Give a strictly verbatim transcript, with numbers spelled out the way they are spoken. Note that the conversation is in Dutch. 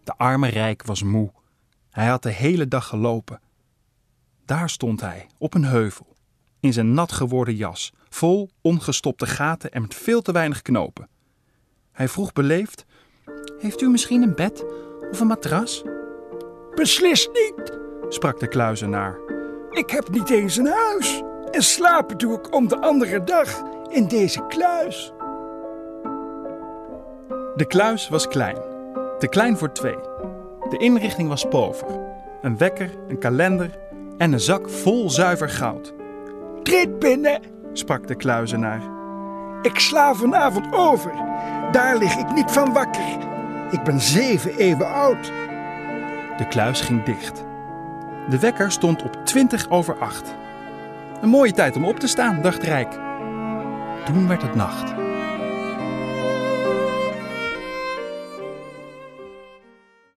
De arme Rijk was moe. Hij had de hele dag gelopen. Daar stond hij, op een heuvel, in zijn nat geworden jas, vol ongestopte gaten en met veel te weinig knopen. Hij vroeg beleefd: "Heeft u misschien een bed of een matras?" "Beslist niet," sprak de kluizenaar. "Ik heb niet eens een huis en slapen doe ik om de andere dag in deze kluis." De kluis was klein, te klein voor twee. De inrichting was pover. Een wekker, een kalender en een zak vol zuiver goud. "Treed binnen," sprak de kluizenaar. "Ik sla vanavond over. Daar lig ik niet van wakker. Ik ben zeven eeuwen oud." De kluis ging dicht. De wekker stond op twintig over acht. Een mooie tijd om op te staan, dacht Rijk. Toen werd het nacht.